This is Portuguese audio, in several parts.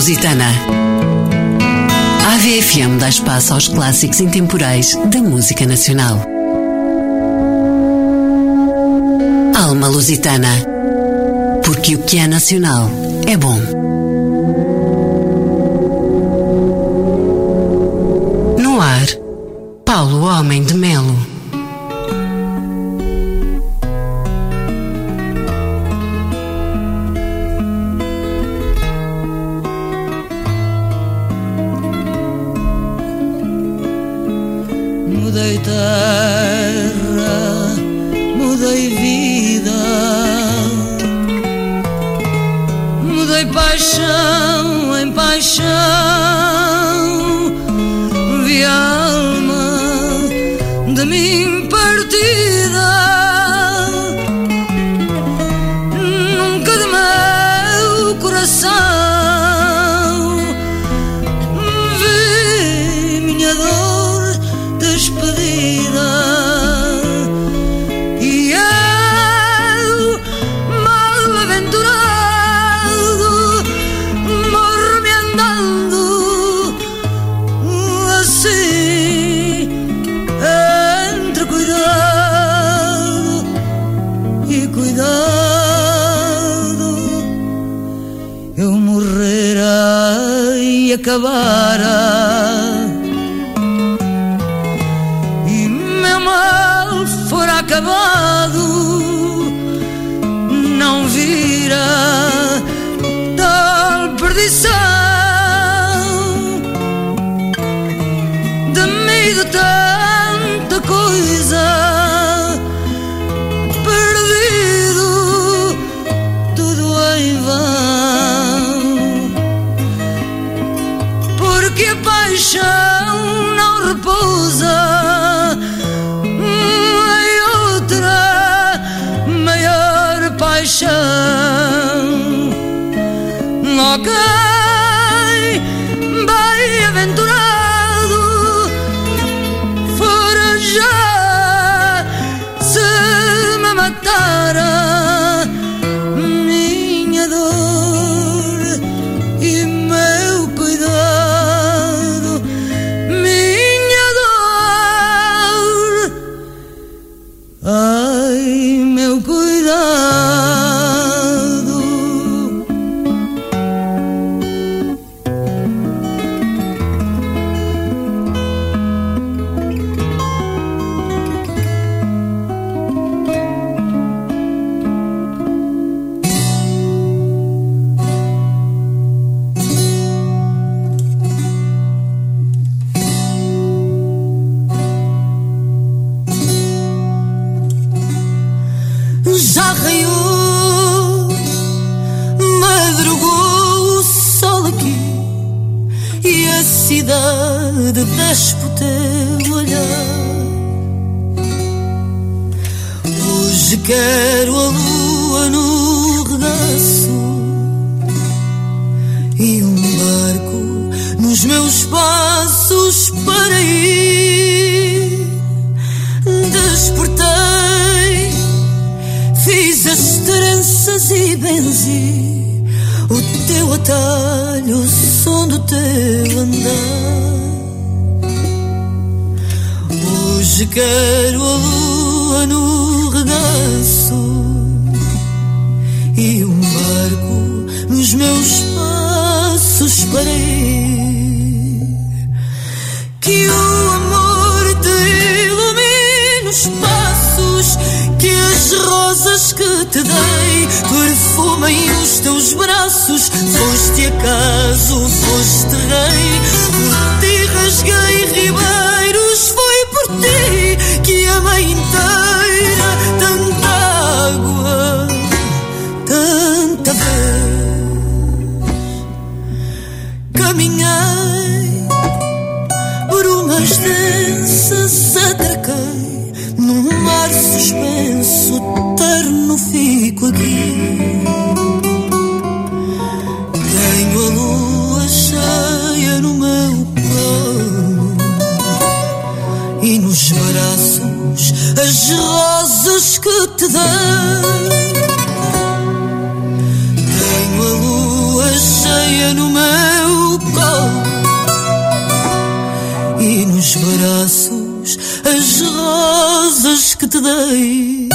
Lusitana. A AVFM dá espaço aos clássicos intemporais da música nacional. Alma Lusitana. Porque o que é nacional é bom. No ar, Paulo Homem de Melo. Mudei terra, mudei vida, mudei paixão em paixão, vi a alma de mim partida, nunca de meu coração vi minha dor despedida, e eu, mal aventurado, morro-me andando assim, entre cuidado e cuidado. Eu morrera e acabara, fora acabado, não vira tal perdição de mim, de tanta coisa, perdido tudo em vão, porque a paixão não repousa, paixão. Ok, bem-aventurado, fora já se me matara minha dor e meu cuidado, minha dor, ai, meu cuidado. Já raiou, madrugou o sol aqui, e a cidade despe o teu olhar. Hoje quero a lua no regaço e um barco nos meus passos para ir. Despertei, fiz as tranças e benzi o teu atalho, o som do teu andar. Hoje quero a lua no regaço e um barco nos meus passos para ir. Que o amor te ilumine os passos, que as rosas que te dei perfumem os teus braços. Foste acaso, foste rei, por ti rasguei ribeiros. Foi por ti que amei inteira tanta água, tanta vez. Caminhei brumas densas, atraquei num mar suspenso, terno fico aqui. Tenho a lua cheia no meu colo, que te dei.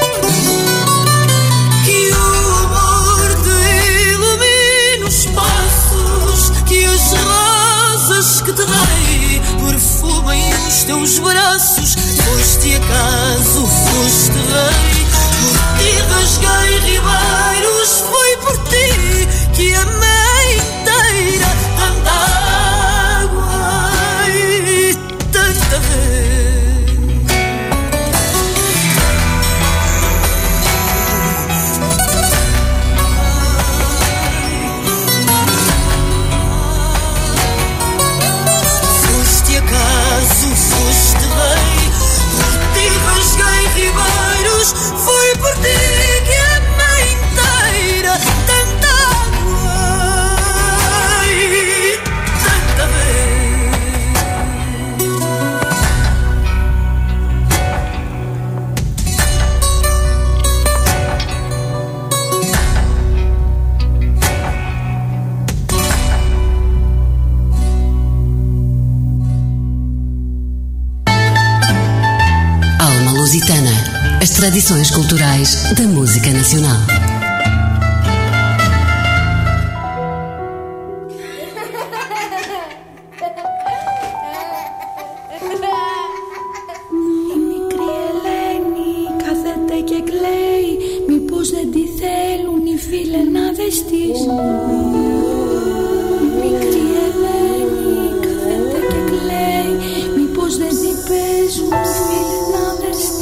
Que o amor te ilumine os passos, que as rosas que te dei perfumem os teus braços. Foste acaso, foste rei, por ti rasguei ribeiros, foi por ti que amei inteira. Tanta água e tanta vez. Foste acaso, foste rei, por ti rasguei ribeiros, foi por ti que amei inteira. Tanta água e tanta vez. Alma Lusitana. As tradições culturais da música nacional. Η μικρή Ελένη κάθεται και κλαίει, μήπως δεν τη θέλουν οι φιλενάδες της. Μικρή Ελένη κάθεται και κλαίει, μήπως δεν τη παίζουν οι φιλενάδες της.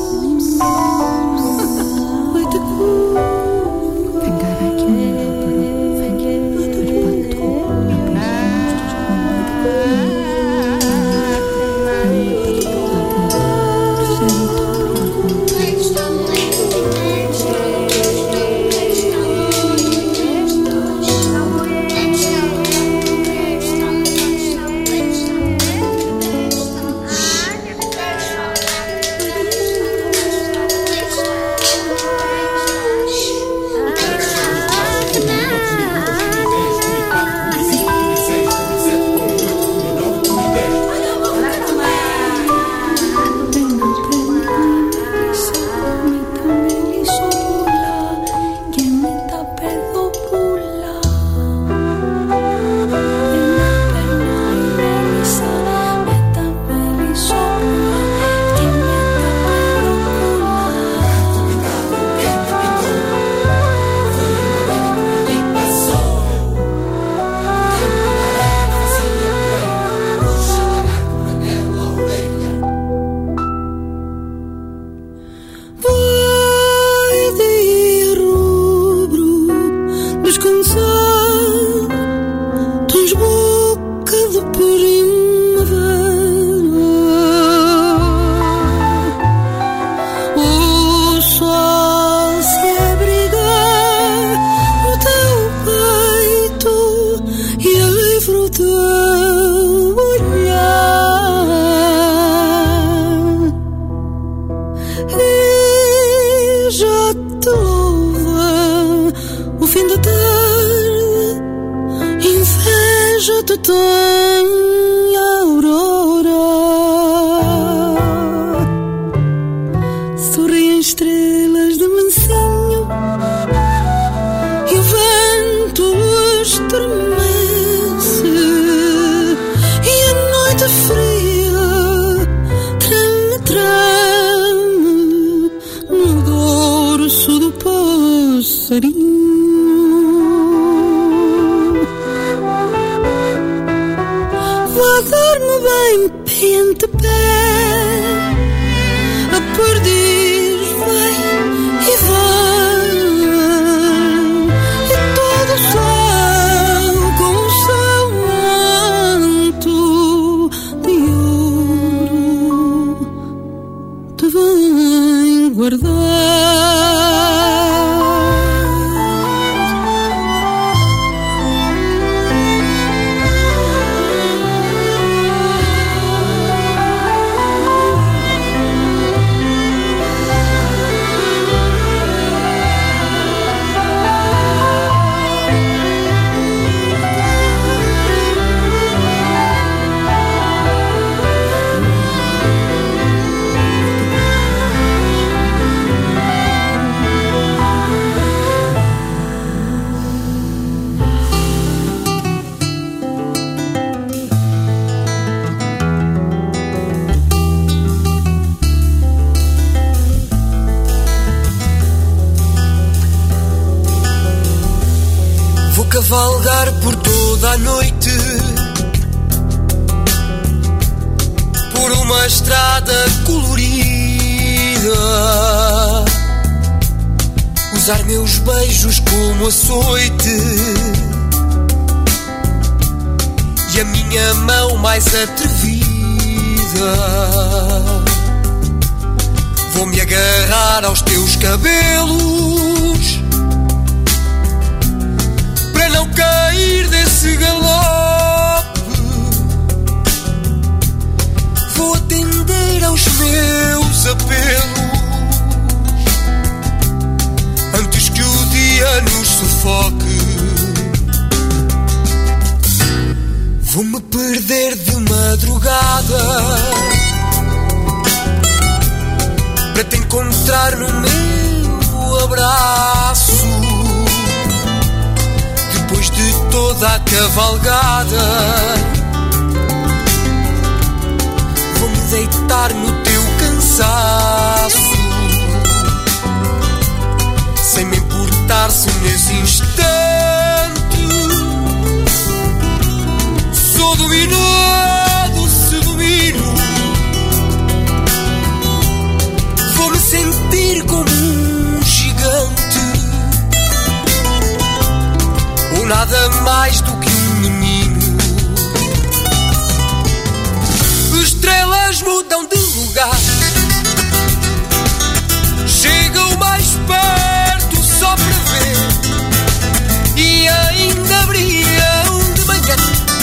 Φεγγαράκι μου λαμπρό, φεγγε το πατώ, guardar. cavalgar por toda a noite, por uma estrada colorida, usar meus beijos como açoite e a minha mão mais atrevida. Vou-me agarrar aos teus cabelos para não cair desse galope. Vou atender aos meus apelos antes que o dia nos sufoque. Vou-me perder de madrugada para te encontrar no meu abraço. Depois de toda a cavalgada, vou-me deitar no teu cansaço, sem me importar se nesse instante sou dominado, se domino. Vou-me sentir como um gigante, ou nada mais do que um menino. Estrelas mudam de lugar, chegam mais perto só para ver, e ainda brilham de manhã,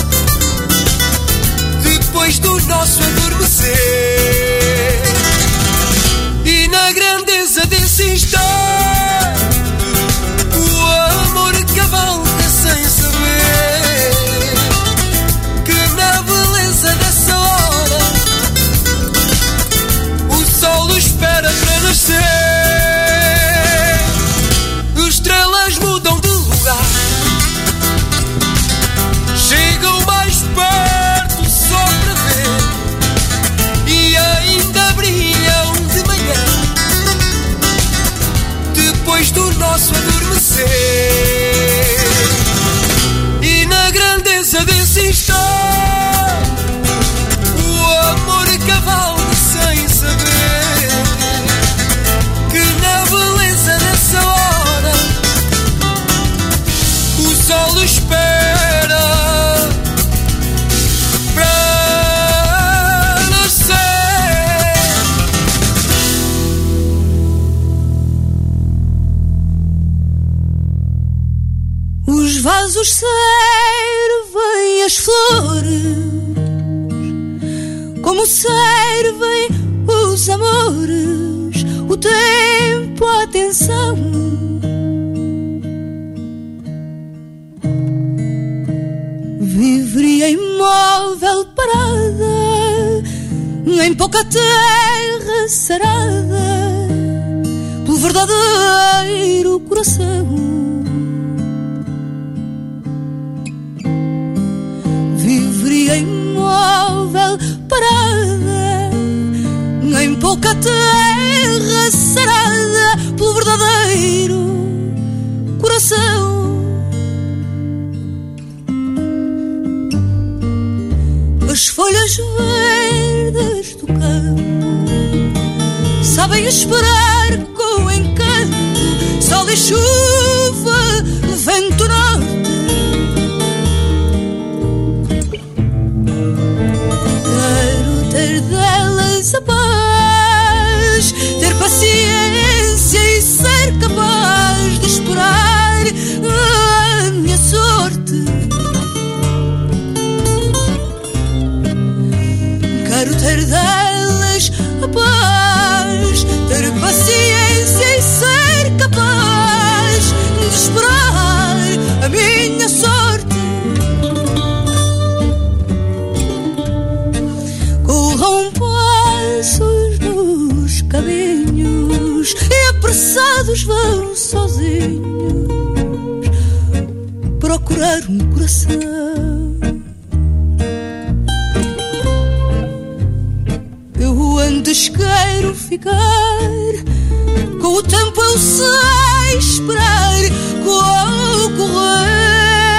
depois do nosso adormecer. E na grandeza desse instante, o amor cavalga sem saber que na beleza dessa hora o sol espera para nascer. Estrelas mudam de lugar, chegam mais perto só para ver, e ainda brilham de manhã, depois do nosso adormecer. E na grandeza desse instante, o amor cavalga sem saber que na beleza dessa hora o sol espera para nascer. Os vasos servem as flores como servem os amores, o tempo, a atenção. Viveria imóvel parada em pouca terra sarada pelo verdadeiro coração. Viveria imóvel parada em pouca terra sarada pelo verdadeiro coração. As folhas verdes do campo sabem esperar com encanto sol e chuva, vento norte. Quero ter delas a paz, ter paciência e ser capaz de esperar a minha sorte. Quero ter delas a paz, ter paciência e ser capaz de esperar a minha sorte. Corram passos nos caminhos e apressados vão sozinhos procurar um coração. Antes quero ficar, com o tempo eu sei esperar, com o correr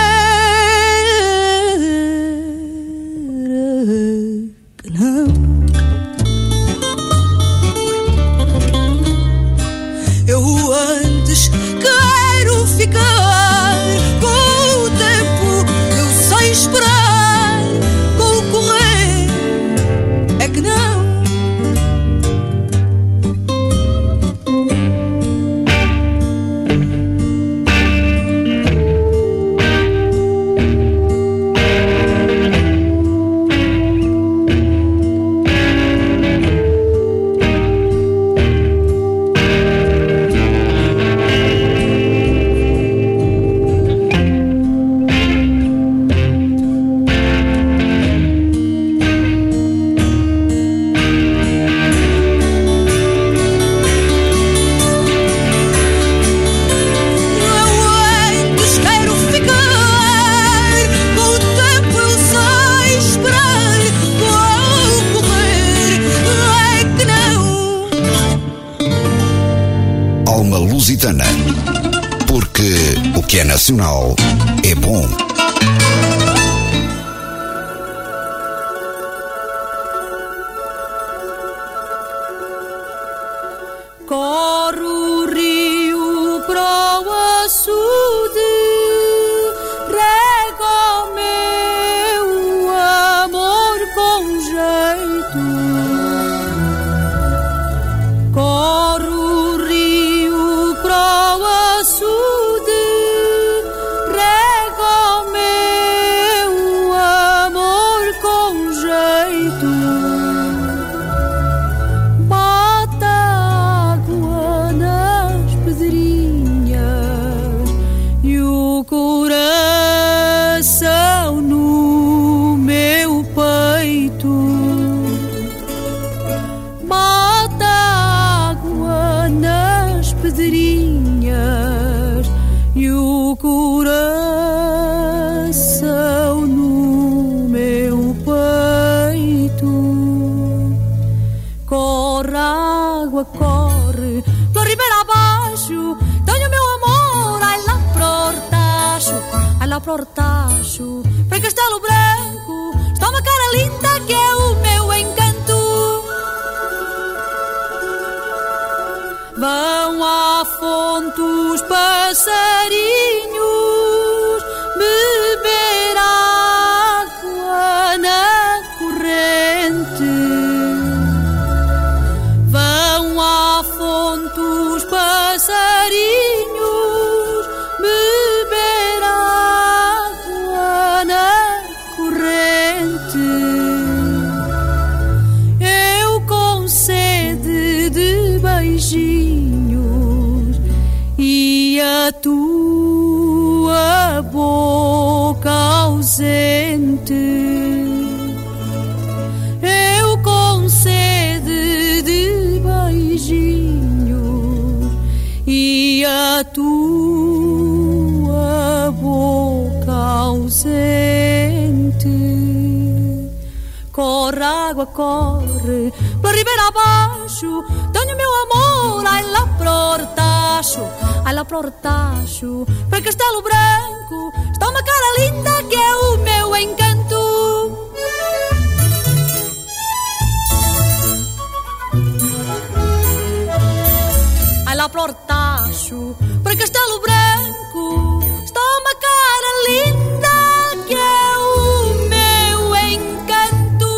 que é nacional, é bom. Corre o rio para o açude, rega o meu amor com jeito. Corre o rio para o açude, rega o meu amor com jeito. Coração no meu peito, bota água nas pedrinhas e o coração no meu peito. Corre água, corre pela ribeira abaixo, tenho meu amor, ai lá para o Hortacho, para Castelo Branco, está uma cara linda que é o meu encanto. Vão à fonte os passarinhos beber água na corrente. Vão à fonte os passarinhos beber água na corrente. Eu com sede de beijinhos e a tua boca ausente. Eu com sede de beijinhos e a tua boca ausente. Corre água, corre pela ribeira abaixo, tenho meu amor, ai lá para o Hortacho, ai lá para o Hortacho, para Castelo Branco, está uma cara linda que é o meu encanto. Ai lá para o Hortacho, para Castelo Branco, está uma cara linda que é o meu encanto.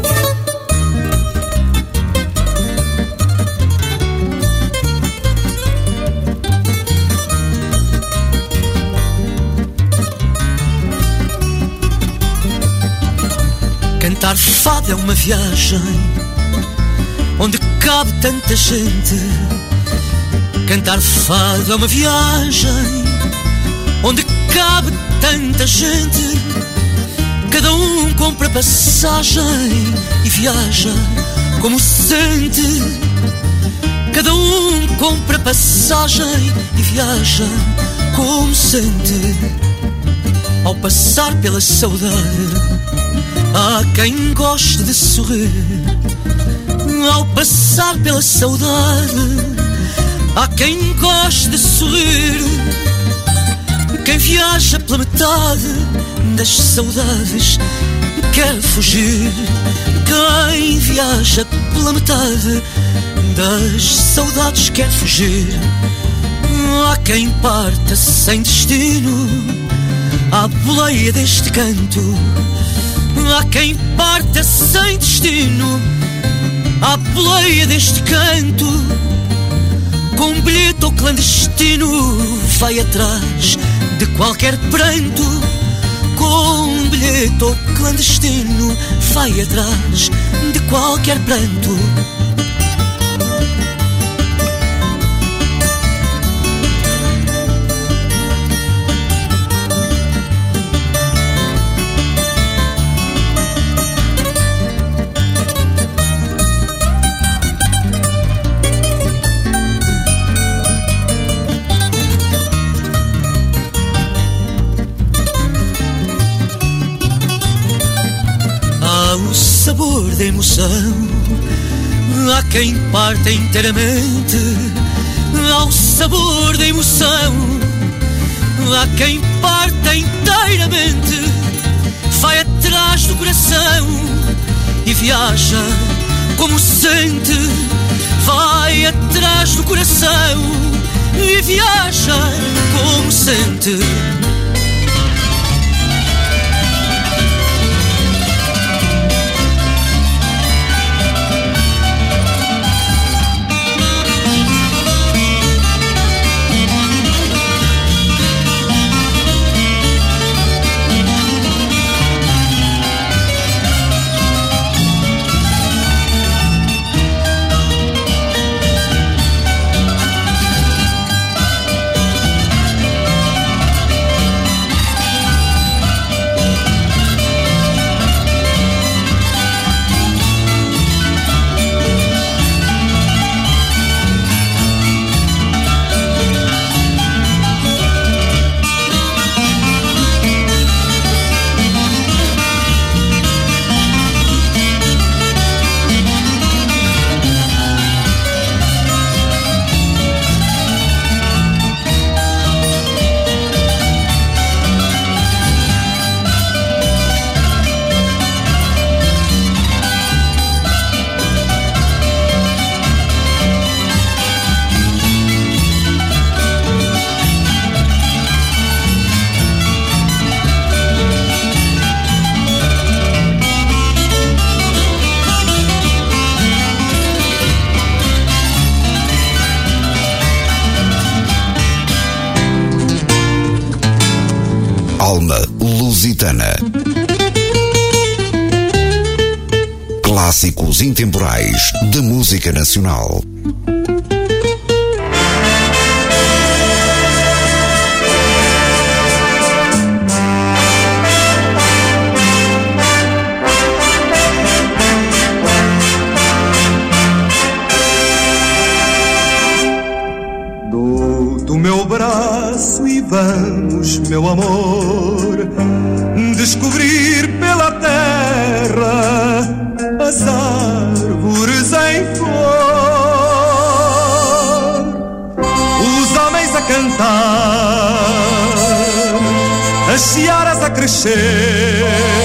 Cantar fado é uma viagem onde cabe tanta gente. Cantar fado é uma viagem onde cabe tanta gente. Cada um compra passagem e viaja como sente. Cada um compra passagem e viaja como sente. Ao passar pela saudade, há quem goste de sorrir. Ao passar pela saudade, há quem goste de sorrir. Quem viaja pela metade das saudades quer fugir. Quem viaja pela metade das saudades quer fugir. Há quem parta sem destino à boleia deste canto. Há quem parta sem destino à boleia deste canto. Com um bilhete ao clandestino vai atrás de qualquer pranto. Com um bilhete ao clandestino vai atrás de qualquer pranto. Sabor da emoção, há quem parta inteiramente ao sabor da emoção. Há quem parta inteiramente, vai atrás do coração e viaja como sente. Vai atrás do coração e viaja como sente. Alma Lusitana. Clássicos intemporais da música nacional. Do meu braço e vamos, meu amor, descobrir pela terra as árvores em flor, os homens a cantar, as searas a crescer,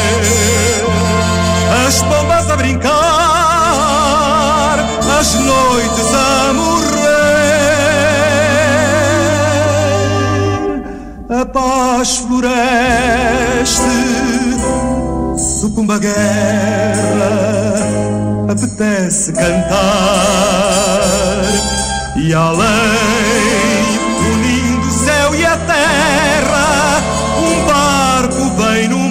as pombas a brincar, as noites a morrer. A paz floresce, sucumba a guerra, apetece cantar, e além, unindo o céu e a terra, um barco vem no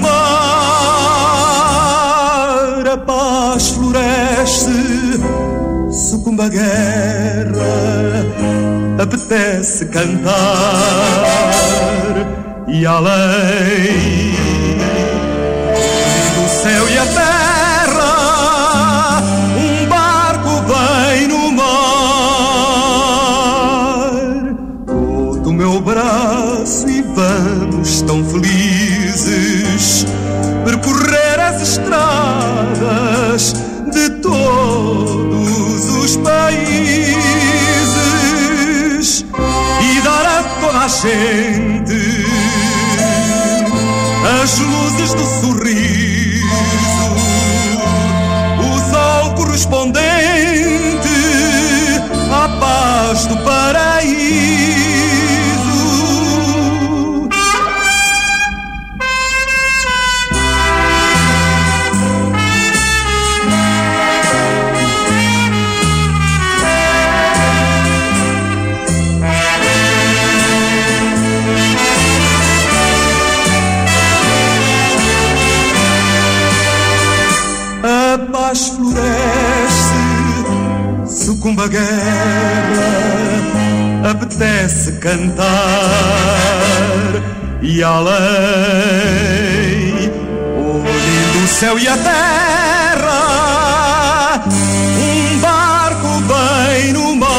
mar. A paz floresce, sucumba a guerra, apetece cantar, e além do céu e a terra, um barco vem no mar. Todo o meu braço e vamos tão felizes percorrer as estradas de todos os países e dar a toda a gente as luzes do sorriso, o sol correspondente à paz do paraíso. A paz floresce, sucumba a guerra, apetece cantar, e além, unindo o céu e a terra, um barco vem no mar.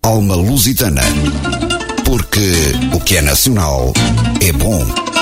Alma Lusitana. Porque o que é nacional é bom.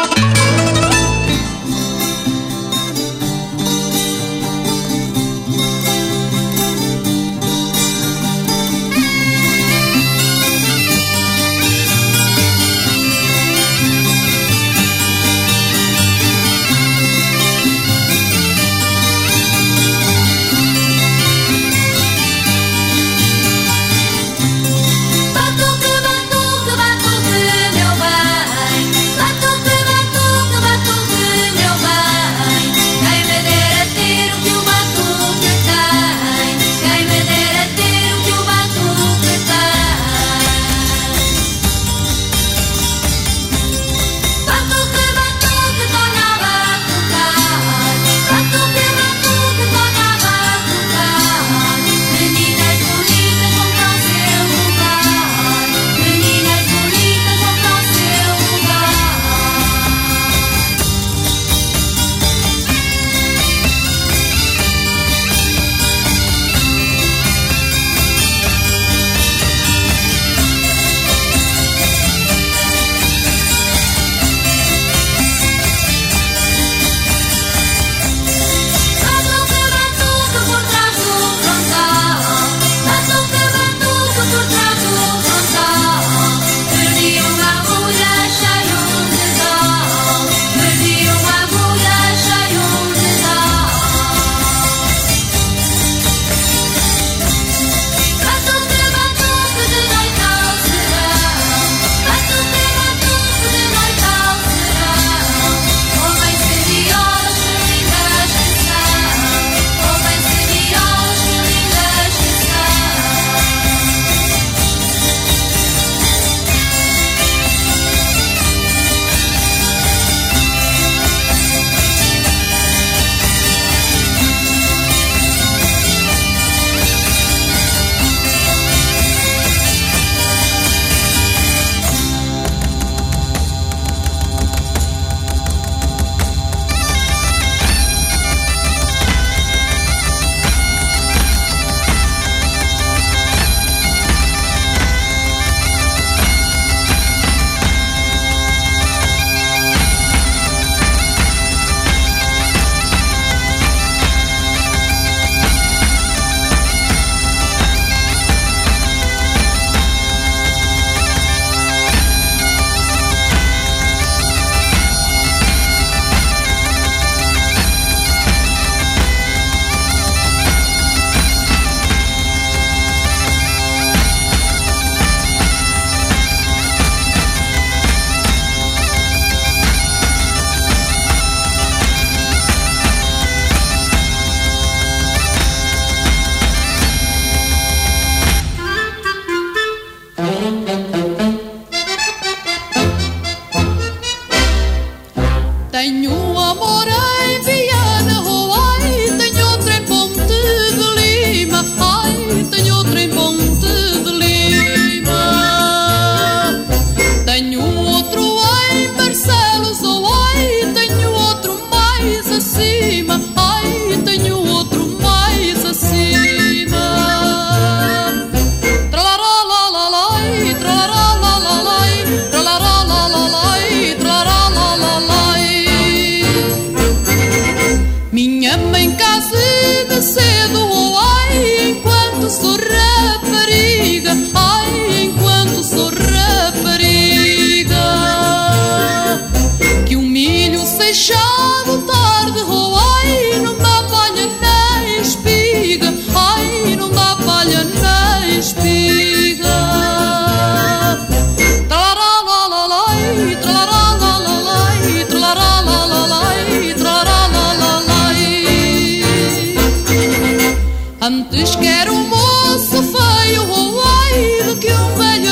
Antes quero um moço feio, oh, ai, do que um velho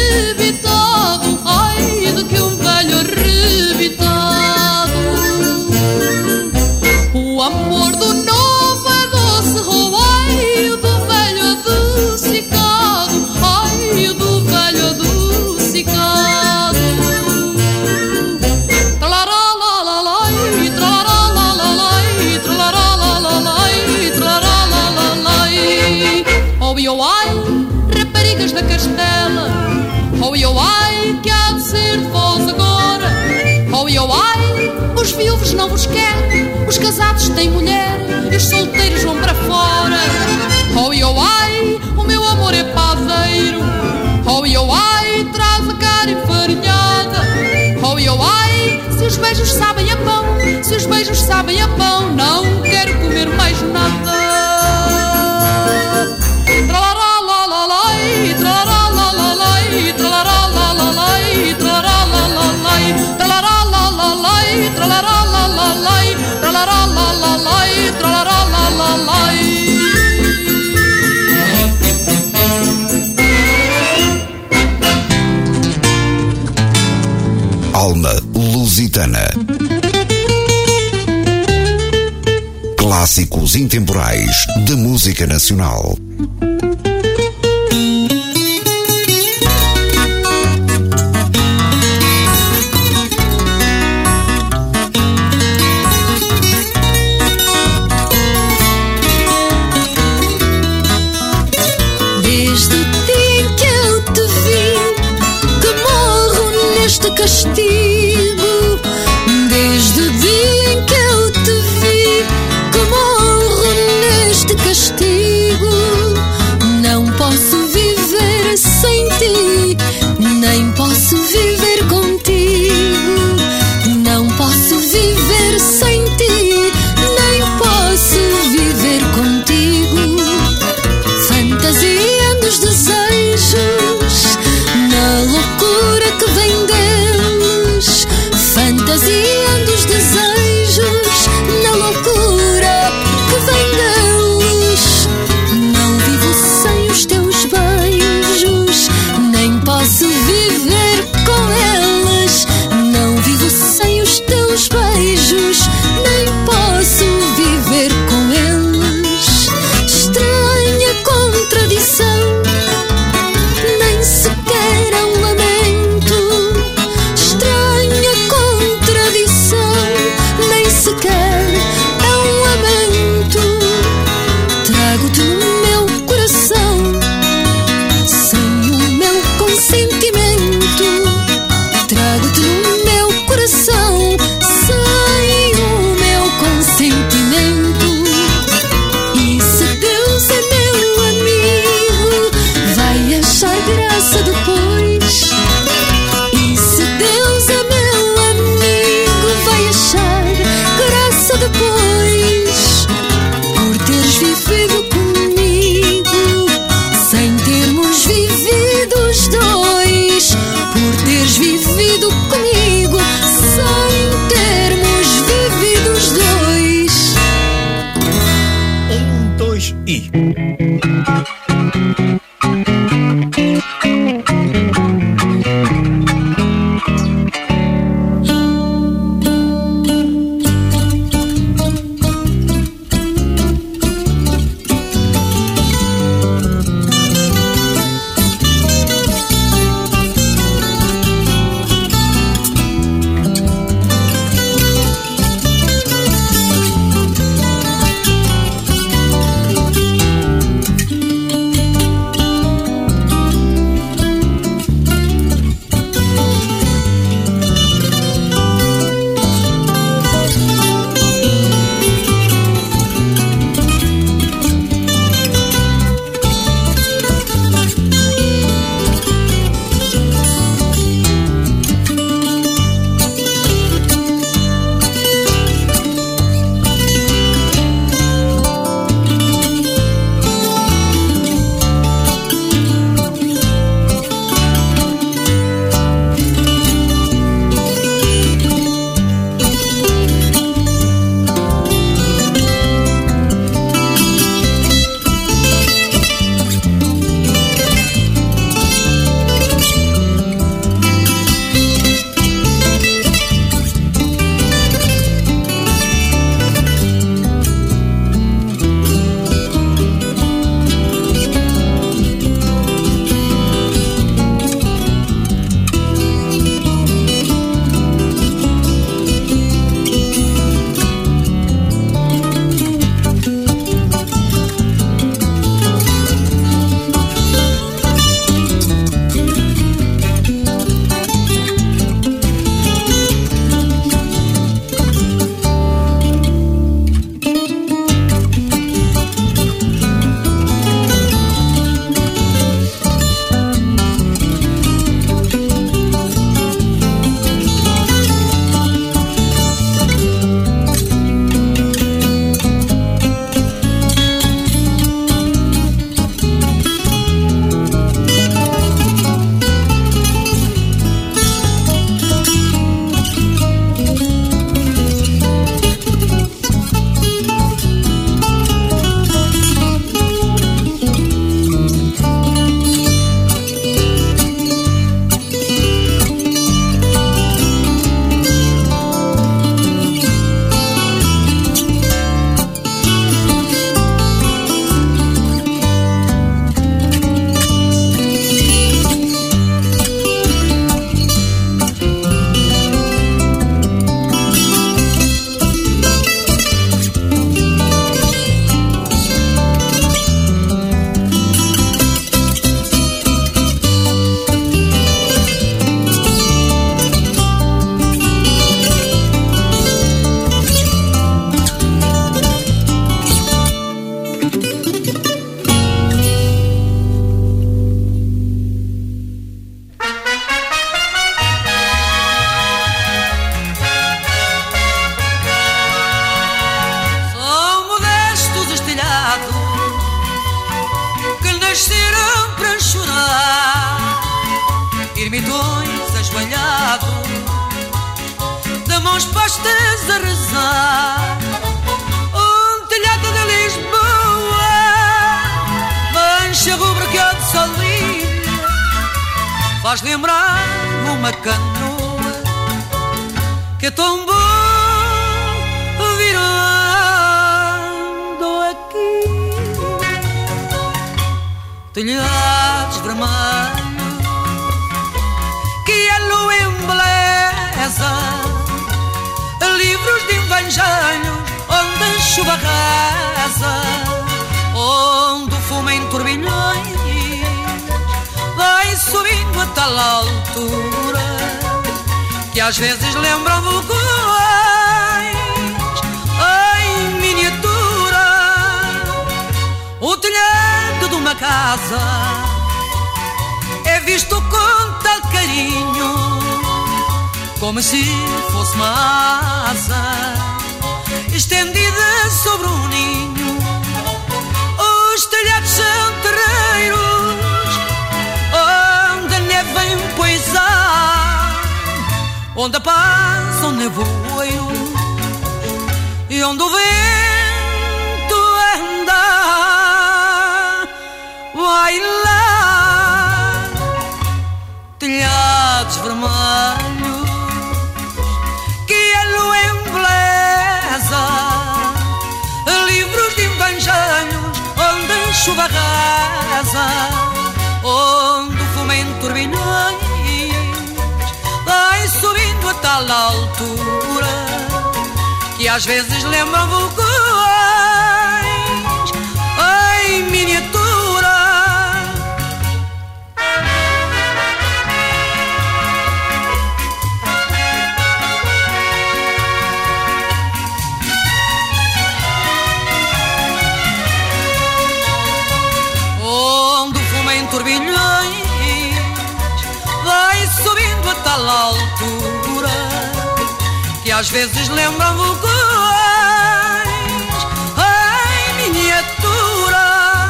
arrebitado, ai, do que um velho arrebitado. O amor do novo é doce, oh, ai, o do velho adocicado, ai, o do velho adocicado. Oh, ai, raparigas da Castela, não vos quer, os casados têm mulher e os solteiros vão para fora. Oh, oh, ai, o meu amor é padeiro. Oh, oh, ai, traz a cara enfarinhada. Oh, oh, ai, se os beijos sabem a pão, se os beijos sabem a pão, não quero comer mais nada. Tralará, la, la, lai, tralará, la, la, lai, tralará, la, la, lai, tralará, la, la, lai, tralará, la, la, lai, tralará, la, la, lai, tralará, la, la, lai, tralará, la, la, lai. Alma Lusitana. Clássicos intemporais da música nacional. Desde o dia em que eu te vi, que morro neste castigo. Desde o dia em que eu te vi, que morro neste castigo. mãos postas a rezar. Um telhado de Lisboa, mancha rubra que há de salir, faz lembrar uma canoa que é tão bom virando aqui. Telhados vermelhos que a lua embeleza, livros de evangelhos onde a chuva reza, onde o fumo em turbilhões vai subindo a tal altura que às vezes lembram vulcões em miniatura. O telhado de uma casa é visto com tal carinho, como se fosse uma asa estendida sobre um ninho. Os telhados são terreiros onde a neve vem poisar, onde passam nevoeiros e onde o vento anda. Vai lá, telhados vermelhos que a lua embeleza, livros de evangelhos onde a chuva reza, onde o fumo em turbilhões vai subindo a tal altura que às vezes lembram vulcões em miniatura. Onde o fumo em turbilhões vai subindo a tal altura que às vezes lembram vulcões em miniatura.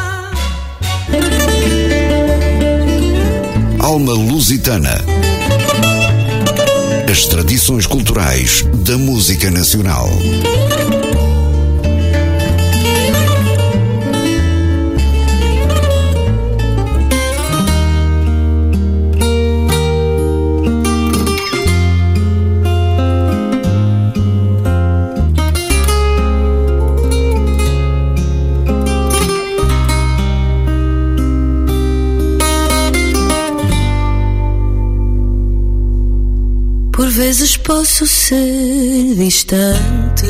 Alma Lusitana. As tradições culturais da música nacional. Por vezes posso ser distante,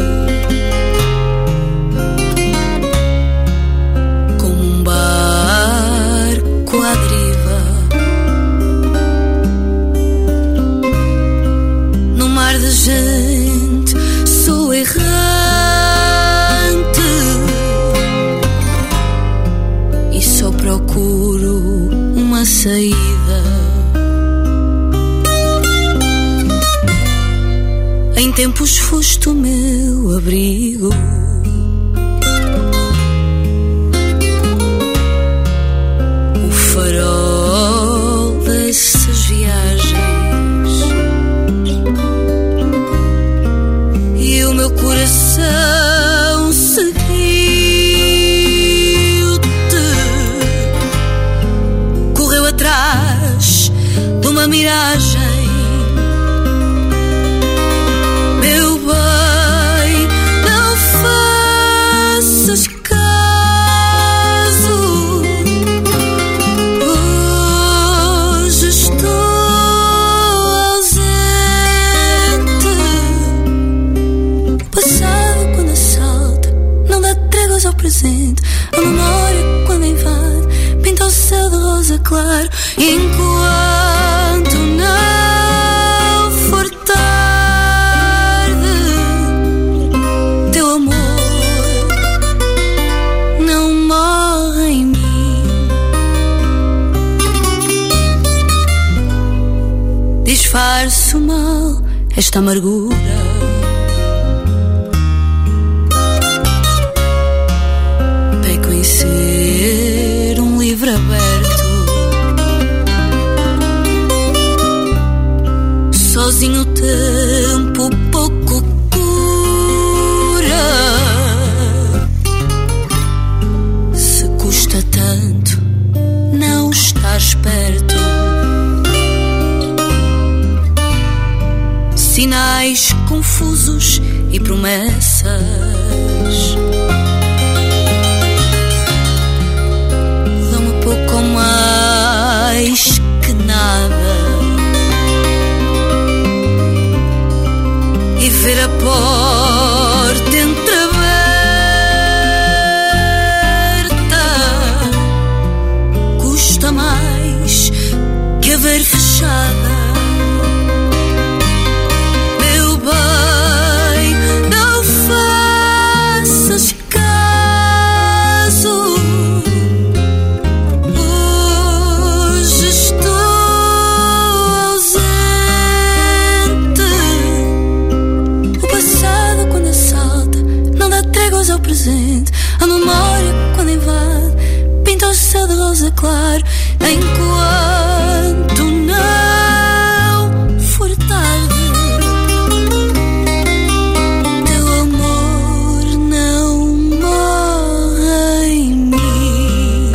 como um barco à deriva, no mar de gente sou errante, e só procuro uma saída. Em tempos foste o meu abrigo, o farol dessas viagens, e o meu coração seguiu-te, correu atrás de uma miragem. A memória quando invade pinta o céu de rosa claro, e enquanto não for tarde, teu amor não morre em mim. Disfarço mal esta amargura, ser um livro aberto, sozinho o tempo confusos e promessas. Dá-me pouco mais que nada e ver a porta entreaberta custa mais que a ver fechada. Meu bem, não faças caso, hoje estou ausente. O passado quando assalta não dá tréguas ao presente. A memória quando invade pinta o céu de rosa claro. Enquanto não for tarde, teu amor não morre em mim.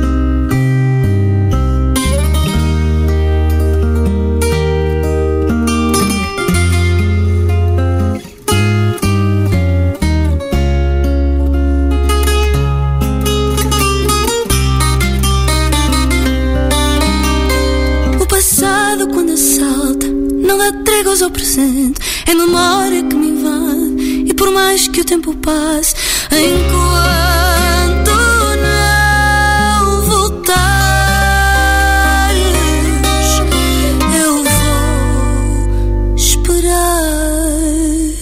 O passado quando assalta não dá tréguas ao presente. É memória que me invade e por mais que o tempo passe, enquanto não voltares, eu vou esperar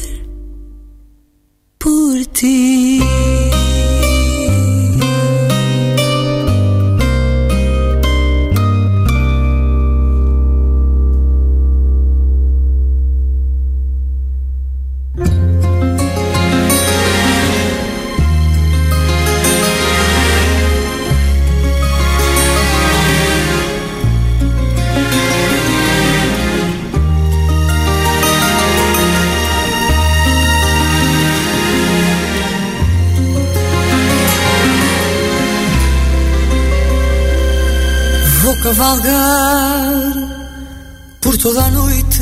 por ti. Vou cavalgar por toda a noite,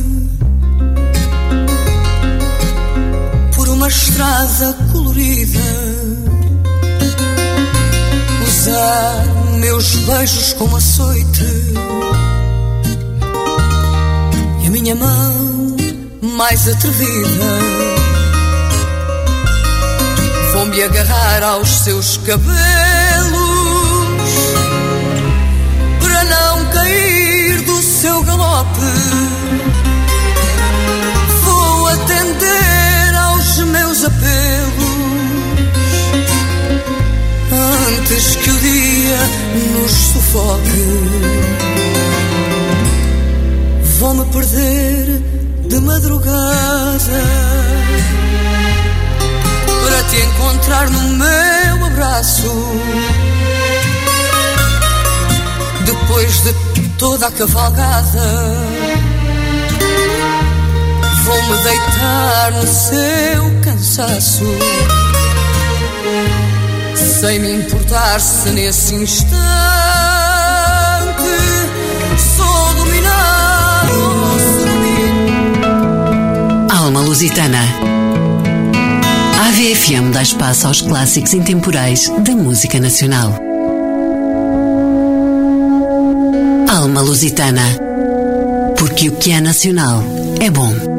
por uma estrada colorida, usar meus beijos como açoite e a minha mão mais atrevida. Vou-me agarrar aos seus cabelos para não cair do seu galope. Vou atender aos meus apelos antes que o dia nos sufoque. Vou-me perder de madrugada para te encontrar no meu abraço. Depois de toda a cavalgada, vou-me deitar no seu cansaço, sem me importar se nesse instante sou dominado ou se domino. Alma Lusitana. A AVFM dá espaço aos clássicos intemporais da música nacional. Alma Lusitana, porque o que é nacional é bom.